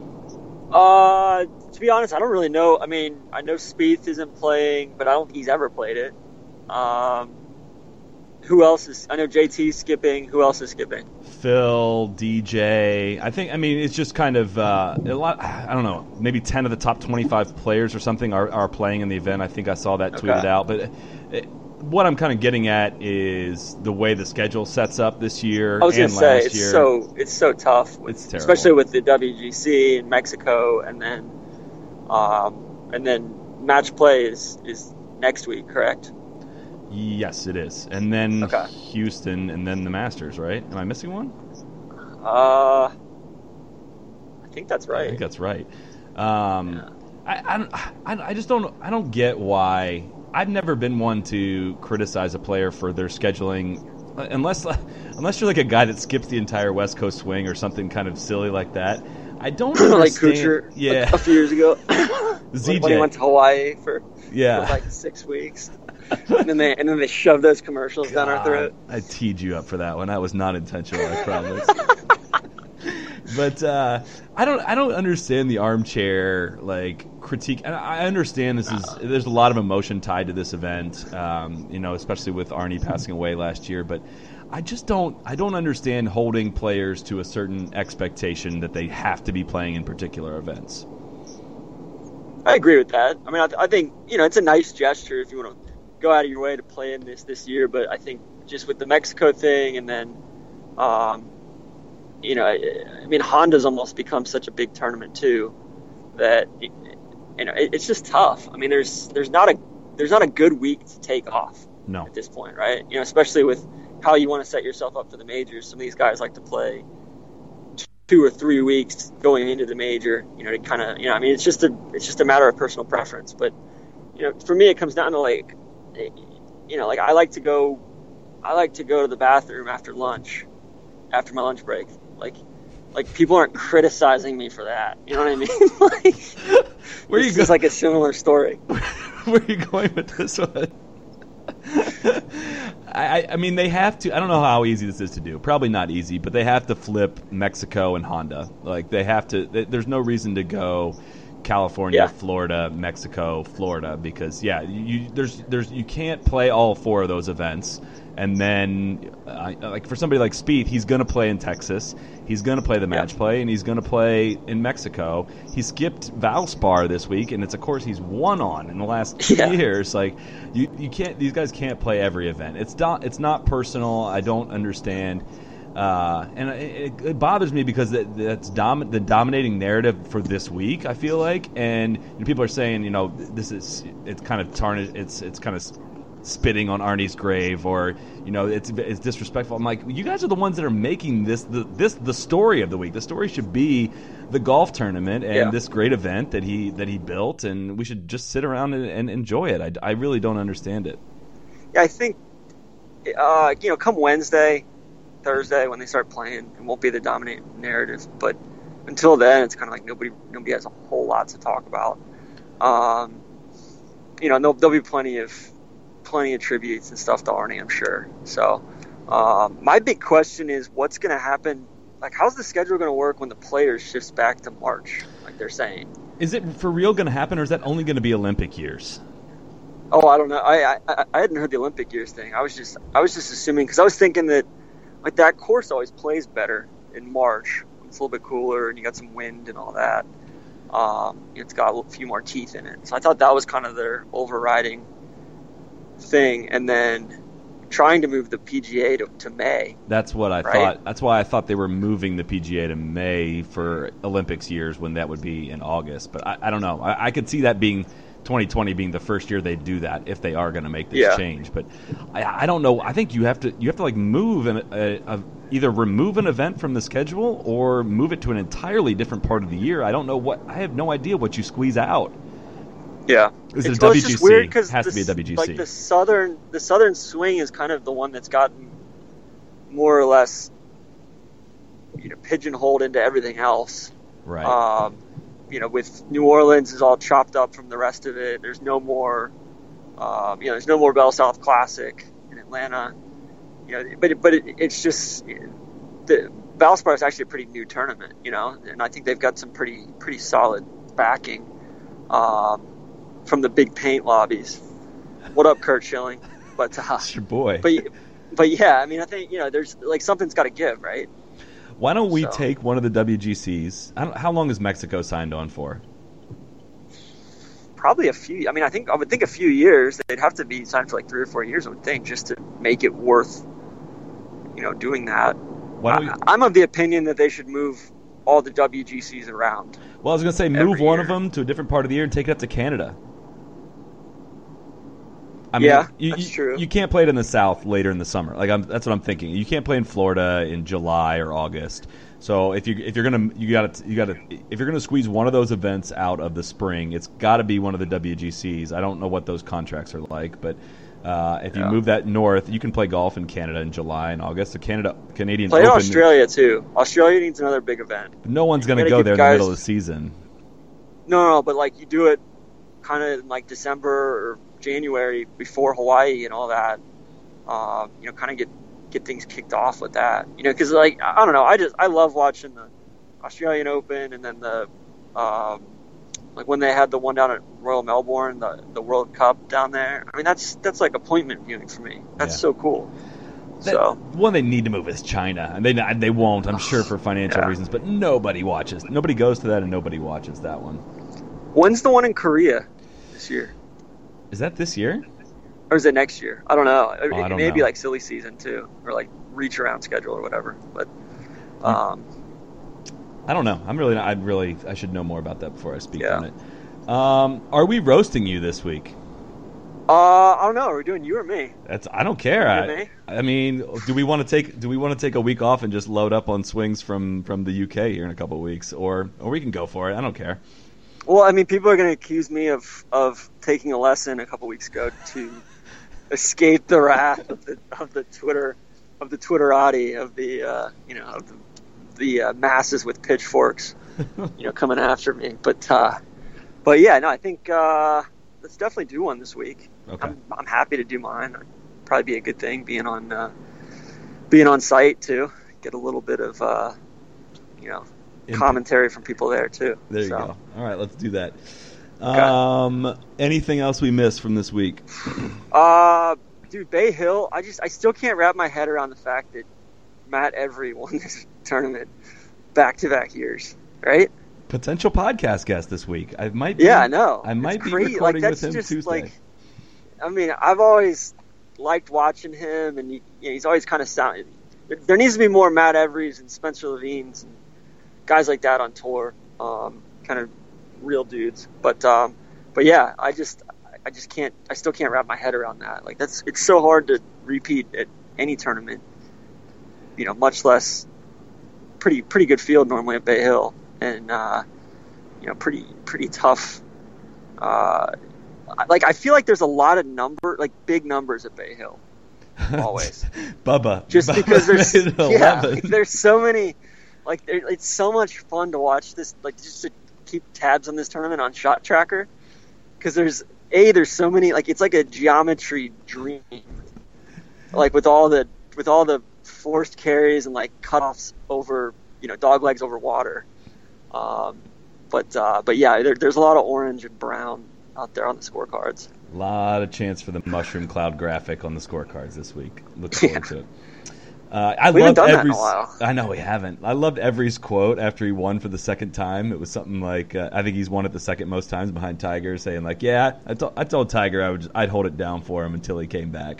Uh, to be honest, I don't really know. I mean, I know Spieth isn't playing, but I don't think he's ever played it. Um, Who else is? I know J T's skipping. Who else is skipping? Phil, D J. I think. I mean, it's just kind of uh, a lot. I don't know. Maybe ten of the top twenty-five players or something are, are playing in the event. I think I saw that tweeted okay. out. But it, what I'm kind of getting at is the way the schedule sets up this year. I was and gonna say last it's year. so it's so tough. With, it's terrible, especially with the W G C in Mexico, and then um, and then match play is is next week, correct? Yes, it is. And then okay. Houston, and then the Masters, right? Am I missing one? Uh, I think that's right. I think that's right. Um, yeah. I, I, I just don't I don't get why. I've never been one to criticize a player for their scheduling, unless unless you're like a guy that skips the entire West Coast swing or something kind of silly like that. I don't understand. Like Kuchar, yeah, a few years ago. Z J when he went to Hawaii for, yeah. for like six weeks. and then they and then they shoved those commercials God, down our throat. I teed you up for that one. That was not intentional, I promise. But uh, I don't I don't understand the armchair like critique. And I understand this is there's a lot of emotion tied to this event, um, you know, especially with Arnie passing away last year. But I just don't I don't understand holding players to a certain expectation that they have to be playing in particular events. I agree with that. I mean, I, th- I think you know it's a nice gesture if you want to go out of your way to play in this this year. But I think just with the Mexico thing, and then, um, you know, I, I mean, Honda's almost become such a big tournament too that it, you know it, it's just tough. I mean, there's there's not a there's not a good week to take off no. at this point, right? You know, especially with how you want to set yourself up for the majors. Some of these guys like to play two or three weeks going into the major, you know, to kind of, you know, I mean, it's just a, it's just a matter of personal preference. But, you know, for me, it comes down to like, you know, like I like to go, I like to go to the bathroom after lunch, after my lunch break. Like, like people aren't criticizing me for that. You know what I mean? Like, where you it's go- just like a similar story. Where are you going with this one? I, I mean, they have to. I don't know how easy this is to do. Probably not easy, but they have to flip Mexico and Honda. Like they have to. They, there's no reason to go California, yeah. Florida, Mexico, Florida, because yeah, you there's there's you can't play all four of those events. And then, uh, like for somebody like Spieth, he's going to play in Texas. He's going to play the match yeah. play, and he's going to play in Mexico. He skipped Valspar this week, and it's a course he's won on in the last two yeah. years. Like you, you can't. These guys can't play every event. It's not. It's not personal. I don't understand, uh, and it, it bothers me because that, that's dom- the dominating narrative for this week. I feel like, and you know, people are saying, you know, this is it's kind of tarnished. It's it's kind of spitting on Arnie's grave, or you know, it's it's disrespectful. I'm like, you guys are the ones that are making this the this the story of the week. The story should be the golf tournament and yeah. this great event that he that he built, and we should just sit around and, and enjoy it. I, I really don't understand it. Yeah, I think uh, you know, come Wednesday, Thursday when they start playing, it won't be the dominant narrative. But until then, it's kind of like nobody nobody has a whole lot to talk about. Um, you know, there'll, there'll be plenty of plenty of tributes and stuff to Arnie, I'm sure. So um, my big question is, what's going to happen? Like, how's the schedule going to work when the players shifts back to March, like they're saying? Is it for real going to happen, or is that only going to be Olympic years? Oh, I don't know. I, I I hadn't heard the Olympic years thing. I was just I was just assuming, because I was thinking that like that course always plays better in March. It's a little bit cooler and you got some wind and all that. Um, it's got a few more teeth in it. So I thought that was kind of their overriding thing. And then trying to move the P G A to, to May. That's what I right? thought. That's why I thought they were moving the P G A to May for Olympics years, when that would be in August. But I, I don't know. I, I could see that being twenty twenty being the first year they do that, if they are going to make this yeah. change. But I, I don't know. I think you have to you have to like move an, a, a, either remove an event from the schedule or move it to an entirely different part of the year. I don't know what. I have no idea what you squeeze out. Yeah, is it it's, a W G C? Well, it's just weird because has to be a W G C. Like the southern the southern swing is kind of the one that's gotten more or less, you know, pigeonholed into everything else. Right. Um, you know, with New Orleans is all chopped up from the rest of it. There's no more, um, you know, there's no more Bell South Classic in Atlanta. You know, but but it, it's just the Valspar is actually a pretty new tournament. You know, and I think they've got some pretty pretty solid backing um, from the big paint lobbies. What up, Kurt Schilling? But uh, it's your boy. But but yeah, I mean, I think you know, there's like something's got to give, right? Why don't we so. take one of the W G Cs? I don't, how long is Mexico signed on for? Probably a few. I mean, I think I would think a few years. They'd have to be signed for like three or four years, I would think, just to make it worth, you know, doing that. Why don't we, I, I'm of the opinion that they should move all the W G Cs around. Well, I was going to say move one year. of them to a different part of the year and take it up to Canada. I mean, yeah, you, that's you, true. You can't play it in the South later in the summer. Like I'm, that's what I'm thinking. You can't play in Florida in July or August. So if you if you're gonna you got you got to if you're gonna squeeze one of those events out of the spring, it's got to be one of the W G Cs. I don't know what those contracts are like, but uh, if you yeah. move that north, you can play golf in Canada in July and August. The Canada Canadian play Open, in Australia too. Australia needs another big event. No one's gonna gotta go there in guys, the middle of the season. No, no, but like you do it kind of in like December or January before Hawaii and all that. Uh, you know, kind of get get things kicked off with that. You know, because like I don't know, I just I love watching the Australian Open and then the um, like when they had the one down at Royal Melbourne, the the World Cup down there. I mean, that's that's like appointment viewing for me. That's yeah. so cool. That, so one they need to move is China, and they they won't, I'm sure, for financial yeah. reasons. But nobody watches, nobody goes to that, and nobody watches that one. When's the one in Korea this year? Is that this year? Or is it next year? I don't know. It, oh, I don't it may know. be like silly season too, or like reach around schedule or whatever. But um, I don't know. I'm really, I really, I should know more about that before I speak yeah. on it. Um, are we roasting you this week? Uh, I don't know. Are we doing you or me? That's I don't care. I, me? I mean, do we want to take do we want to take a week off and just load up on swings from, from the U K here in a couple of weeks, or or we can go for it. I don't care. Well, I mean, people are going to accuse me of, of taking a lesson a couple weeks ago to escape the wrath of the of the Twitter of the Twitterati of the uh, you know of the, the uh, masses with pitchforks, you know, coming after me. But uh, but yeah, no, I think uh, let's definitely do one this week. Okay. I'm, I'm happy to do mine. It'd probably be a good thing being on uh, being on site too. Get a little bit of uh, you know. commentary from people there too. There you so. go. All right, let's do that. Okay. Um, anything else we missed from this week? Uh, dude, Bay Hill. I just I still can't wrap my head around the fact that Matt Every won this tournament back to back years. Right? Potential podcast guest this week. I might. Be, yeah, I know. I might it's be crazy. recording like, with him just, Tuesday. Like, I mean, I've always liked watching him, and he, you know, he's always kind of sound. There needs to be more Matt Everys and Spencer Levines and guys like that on tour, um, kind of real dudes. But um, but yeah, I just I just can't. I still can't wrap my head around that. Like that's it's so hard to repeat at any tournament. You know, much less pretty pretty good field normally at Bay Hill, and uh, you know, pretty pretty tough. Uh, like I feel like there's a lot of number, like big numbers at Bay Hill, always. Bubba, just Bubba because there's yeah, like, there's so many. Like it's so much fun to watch this. Like just to keep tabs on this tournament on Shot Tracker, because there's a there's so many. Like it's like a geometry dream. Like with all the with all the forced carries and like cutoffs over, you know, dog legs over water. Um, but uh, but yeah, there, there's a lot of orange and brown out there on the scorecards. A lot of chance for the mushroom cloud graphic on the scorecards this week. Look forward yeah. to it. Uh, I we loved haven't done Every's, that in a while. I know we haven't. I loved Every's quote after he won for the second time. It was something like, uh, I think he's won it the second most times behind Tiger, saying like, "Yeah, I, to- I told Tiger I would just, I'd hold it down for him until he came back."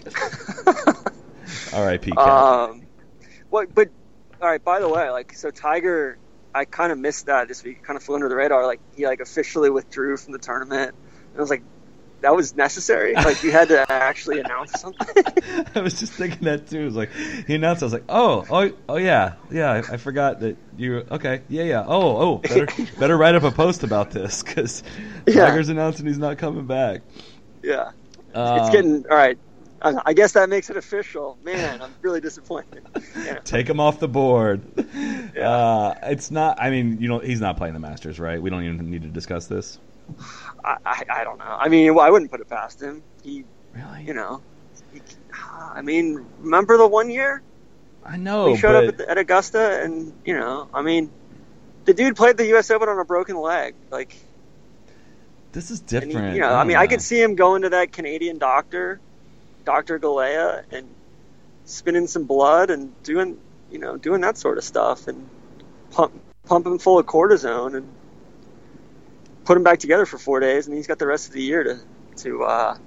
R I P Cat. Um, what? But all right. By the way, like, so Tiger, I kind of missed that this week. Kind of flew under the radar. Like he like officially withdrew from the tournament. And I was like, that was necessary? Like you had to actually announce something? I was just thinking that too. It was like he announced. I was like, oh, oh, oh, yeah, yeah. I, I forgot that you. Okay, yeah, yeah. Oh, oh, better, better write up a post about this because yeah. Tiger's announcing he's not coming back. Yeah, um, it's getting all right. I, I guess that makes it official. Man, I'm really disappointed. Yeah. Take him off the board. Yeah. Uh, it's not. I mean, you know, he's not playing the Masters, right? We don't even need to discuss this. I, I, I don't know. I mean, well, I wouldn't put it past him. He, really, you know, he, I mean, remember the one year? I know. He showed but... up at, the, at Augusta, and you know, I mean, the dude played the U S Open on a broken leg. Like, this is different. He, you know, I, I mean, know. I could see him going to that Canadian doctor, Doctor Galea, and spinning some blood and doing, you know, doing that sort of stuff, and pump, pump him full of cortisone and put him back together for four days, and he's got the rest of the year to, to uh,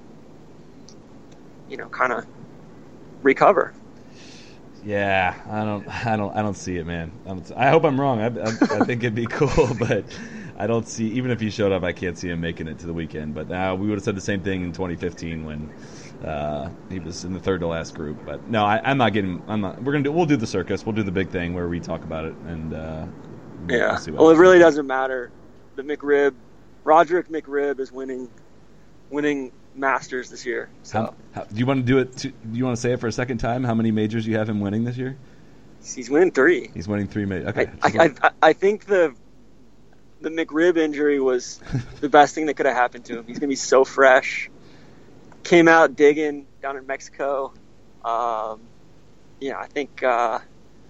you know, kind of recover. Yeah, I don't, I don't, I don't see it, man. I, don't, I hope I'm wrong. I, I, I think it'd be cool, but I don't see. Even if he showed up, I can't see him making it to the weekend. But now uh, we would have said the same thing in twenty fifteen when uh, he was in the third to last group. But no, I, I'm not getting. I'm not. We're gonna do. We'll do the circus. We'll do the big thing where we talk about it, and uh, we'll, yeah. We'll, see what well, it really happens. doesn't matter. The McRib. Roderick McRib is winning, winning Masters this year. So how, how, do you want to do it? To, do you want to say it for a second time? How many majors you have him winning this year? He's winning three. He's winning three majors. Okay. I, I, I, I think the the McRib injury was the best thing that could have happened to him. He's gonna be so fresh. Came out digging down in Mexico. Um, yeah, I think uh,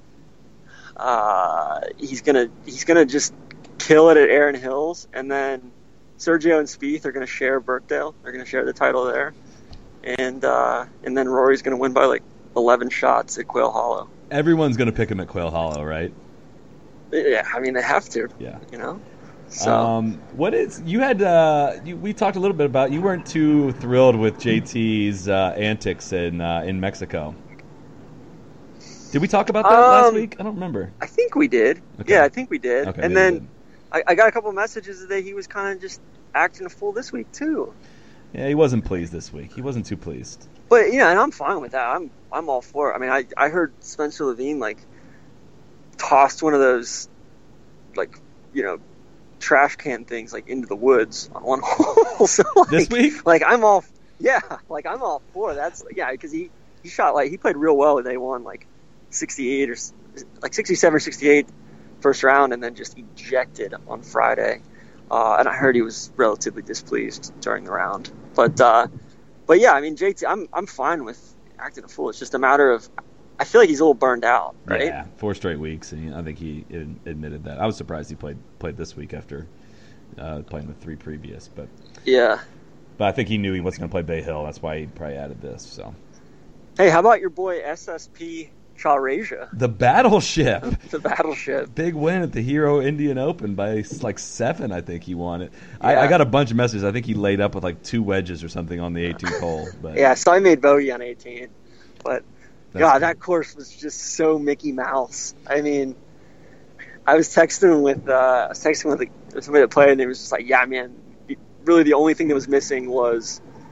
uh, he's gonna he's gonna just kill it at Erin Hills, and then Sergio and Spieth are going to share Birkdale. They're going to share the title there, and uh, and then Rory's going to win by like eleven shots at Quail Hollow. Everyone's going to pick him at Quail Hollow, right? Yeah, I mean they have to. Yeah, you know. So um, what is you had? Uh, you, we talked a little bit about. You weren't too thrilled with J T's uh, antics in uh, in Mexico. Did we talk about that um, last week? I don't remember. I think we did. Okay. Yeah, I think we did. Okay, and then I, I got a couple of messages that he was kind of just acting a fool this week too. Yeah, he wasn't pleased this week. He wasn't too pleased. But you know, and I'm fine with that. I'm I'm all for it. I mean, I I heard Spencer Levine like tossed one of those like you know trash can things like into the woods on one hole. So like, this week, like I'm all yeah, like I'm all for it. That's yeah, because he he shot like he played real well when they won like sixty-eight or like sixty-seven or sixty-eight first round, and then just ejected on Friday. Uh, and I heard he was relatively displeased during the round. But uh, but yeah, I mean J T, I'm I'm fine with acting a fool. It's just a matter of I feel like he's a little burned out, right? Yeah, four straight weeks, and I think he admitted that. I was surprised he played played this week after uh, playing the three previous, but yeah. But I think he knew he wasn't going to play Bay Hill. That's why he probably added this. So, hey, how about your boy S S P Charasia? The Battleship. The Battleship. Big win at the Hero Indian Open by like seven, I think he won it. Yeah. I, I got a bunch of messages. I think he laid up with like two wedges or something on the eighteenth hole. But yeah, so I made bogey on eighteen. But, That's God, cool. that course was just so Mickey Mouse. I mean, I was texting with, uh, I was texting with, with somebody that played, and it was just like, yeah, man, really the only thing that was missing was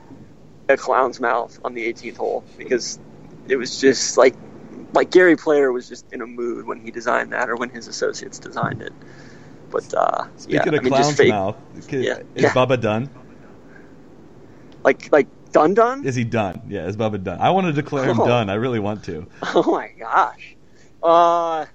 a clown's mouth on the eighteenth hole because it was just like like Gary Player was just in a mood when he designed that or when his associates designed it. But uh, Speaking yeah, of I mean, clown's just fake, mouth, yeah, is yeah. Bubba done? Like like done done? Is he done? Yeah, is Bubba done? I want to declare him Oh. done. I really want to. Oh my gosh. Uh,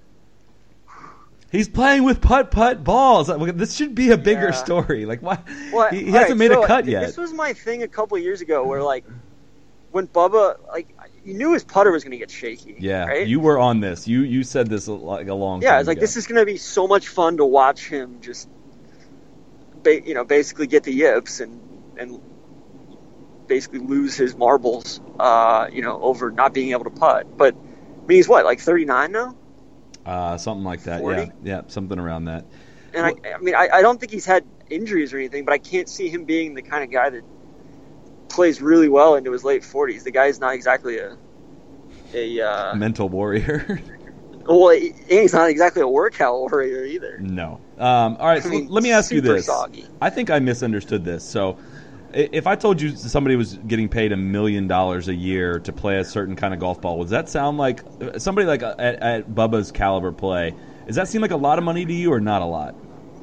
He's playing with putt-putt balls. This should be a bigger Yeah. story. Like, why? well, He, he all hasn't right, made so a cut th- yet. This was my thing a couple of years ago where like when Bubba like you knew his putter was going to get shaky. Yeah, right? you were on this. You you said this a, like a long Yeah, time it's like ago. this is going to be so much fun to watch him just, ba- you know, basically get the yips and and basically lose his marbles, uh, you know, over not being able to putt. But I mean, he's what, like thirty-nine now, uh, something like that. forty? Yeah, yeah, something around that. and I, I mean, I, I don't think he's had injuries or anything, but I can't see him being the kind of guy that plays really well into his late forties. The guy's not exactly a a uh, Mental warrior. well, and he's not exactly a workout warrior either. No. Um, all right, so I mean, let me ask you super this. soggy. I think I misunderstood this. So, i- if I told you somebody was getting paid a million dollars a year to play a certain kind of golf ball, would that sound like somebody like at, at Bubba's caliber play? Does that seem like a lot of money to you, or not a lot?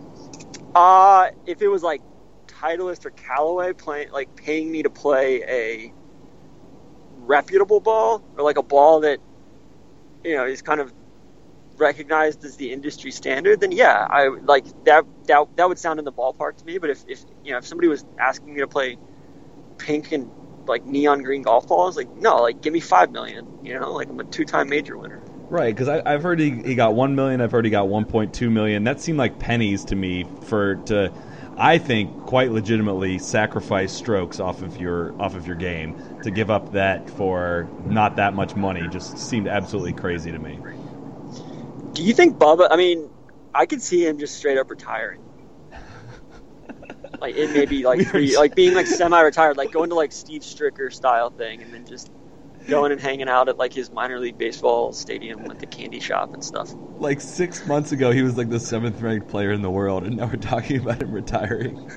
Uh, if it was like Titleist or Callaway playing, like paying me to play a reputable ball or like a ball that, you know, is kind of recognized as the industry standard, then yeah, I like that. That that would sound in the ballpark to me. But if, if you know, if somebody was asking me to play pink and like neon green golf balls, like no, like give me five million. You know, like I'm a two-time major winner. Right, because I've heard he, he got one million. I've heard he got one point two million. That seemed like pennies to me for to, I think, quite legitimately sacrifice strokes off of your off of your game to give up that for not that much money. Just seemed absolutely crazy to me. Do you think Bubba? I mean, I could see him just straight up retiring. Like it may be like three, like being like semi-retired, like going to like Steve Stricker style thing, and then just going and hanging out at like his minor league baseball stadium with the candy shop and stuff. Like six months ago, he was like the seventh ranked player in the world, and now we're talking about him retiring.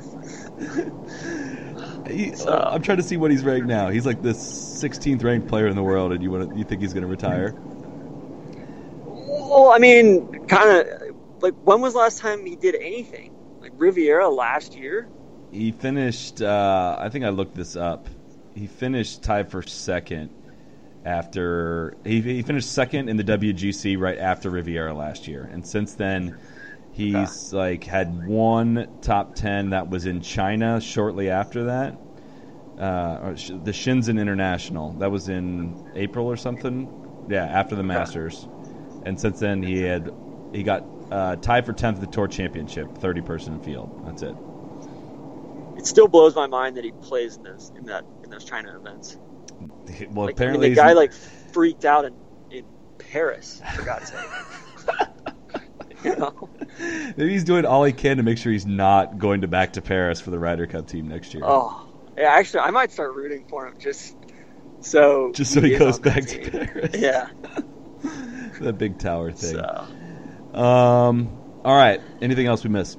he, So- uh, I'm trying to see what he's ranked now. He's like the sixteenth ranked player in the world, and you want to, you think he's going to retire? Well, I mean, kind of like when was the last time he did anything? Like Riviera last year? He finished. Uh, I think I looked this up. He finished tied for second after he, he finished second in the W G C right after Riviera last year, and since then he's like had one top ten that was in China shortly after that. Uh, or sh- the Shenzhen International that was in April or something. Yeah, after the Masters, and since then he had he got uh, tied for tenth at the Tour Championship, thirty person field. That's it. It still blows my mind that he plays in those in that in those China events. Well, Like, apparently I mean, the guy he's- like freaked out in, in Paris, for God's sake. You know? maybe he's doing all he can to make sure he's not going to back to Paris for the Ryder Cup team next year. Oh, yeah. Actually, I might start rooting for him just so Just so he is goes on that back to team. Paris. Yeah. That big tower thing. So, Um. All right. Anything else we missed?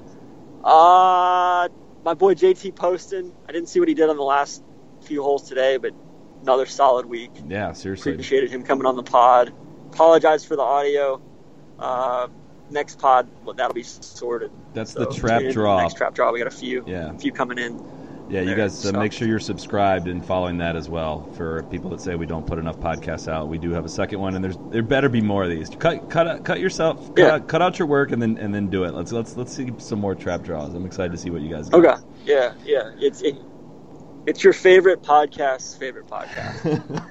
uh, my boy J T Poston. I didn't see what he did on the last few holes today, but another solid week. Yeah, seriously. Appreciated him coming on the pod. Apologize for the audio. Uh, next pod, well, that'll be sorted. That's So, the trap tune in to the draw. Next trap draw. We got a few. Yeah. A few coming in. Yeah, you there, guys uh, so. make sure you're subscribed and following that as well. For people that say we don't put enough podcasts out, we do have a second one, and there's there better be more of these. Cut cut out- cut yourself, cut, Yeah. out, cut out your work, and then and then do it. Let's let's let's see some more trap draws. I'm excited to see what you guys got. Okay. Yeah. Yeah. It's it, it's your favorite podcast's favorite podcast.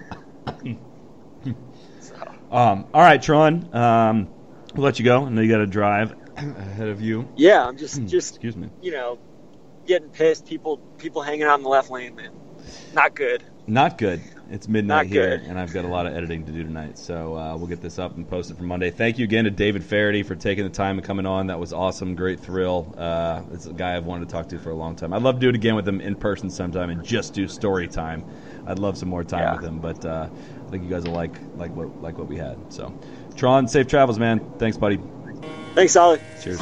So, Um. All right, Tron. Um. We'll let you go. I know you got to drive ahead of you. yeah, I'm just just Excuse me. you know getting pissed. People people hanging out in the left lane, man. Not good. Not good. It's midnight Not here, good. and I've got a lot of editing to do tonight. So uh, we'll get this up and posted for Monday. Thank you again to David Faraday for taking the time and coming on. That was awesome. Great thrill. Uh, it's a guy I've wanted to talk to for a long time. I'd love to do it again with him in person sometime and just do story time. I'd love some more time Yeah. with him, but uh, I think you guys will like like what like what we had. So, Tron, safe travels, man. Thanks, buddy. Thanks, Solly. Cheers.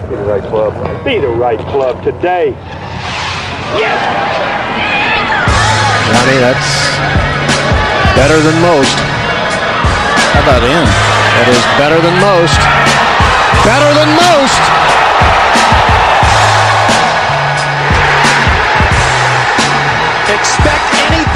Be the right club. Be the right club today. Yes! Johnny, that's better than most. How about in? That is better than most. Better than most! Expect anything